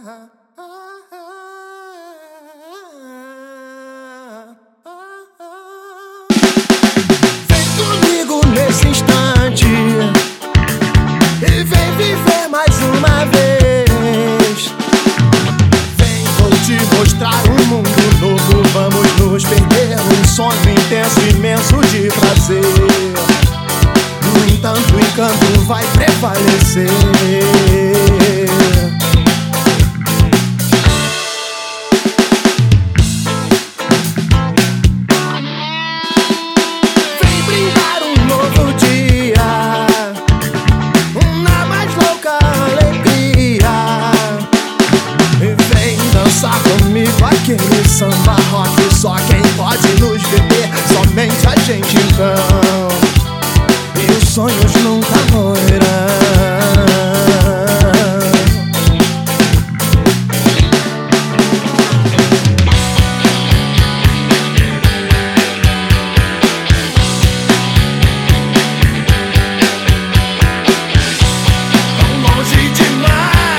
Vem comigo nesse instante e vem viver mais uma vez. Vem, vou te mostrar um mundo novo. Vamos nos perder num sonho intenso, imenso de prazer. No entanto, o encanto vai prevalecer. Vem brindar um novo dia, uma mais louca alegria. E vem dançar comigo aquele samba rock. Só quem pode nos beber, somente a gente então. E os sonhos nunca morrerão. Tão longe demais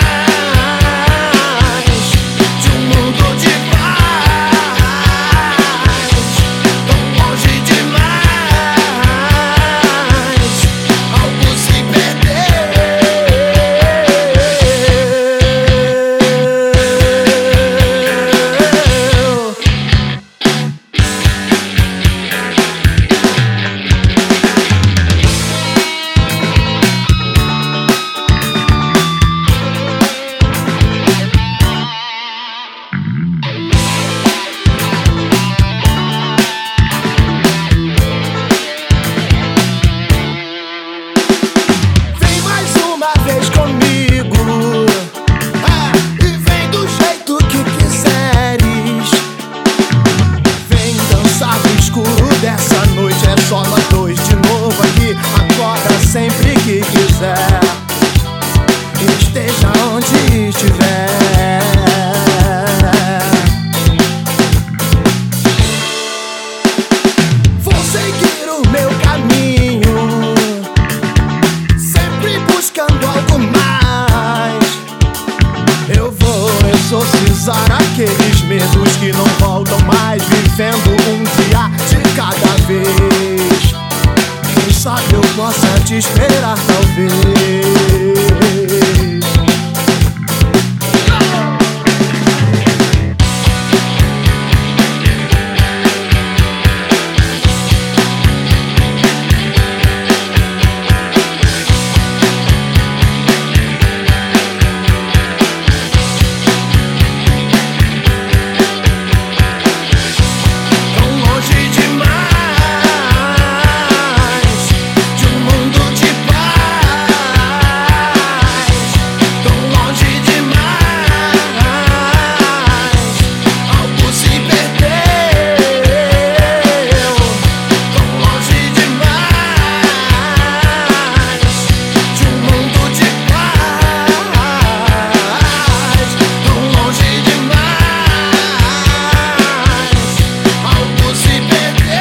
de um mundo de paz. Tão longe demais algo se perdeu. Vem mais uma vez comigo, e vem do jeito que quiseres. Vem dançar no escuro dessa noite. É só nós dois de novo aqui. Acorda sempre que quiser, esteja onde estiver. Vou seguir o meu caminho, sempre buscando algo mais. Eu vou exorcizar aqueles medos que não voltam mais, vivendo um dia de cada vez. Quem sabe eu possa te esperar, talvez. Tão longe demais de um mundo de paz. Tão longe demais algo se perdeu. Tão longe demais de um mundo de paz. Tão longe demais algo se perdeu.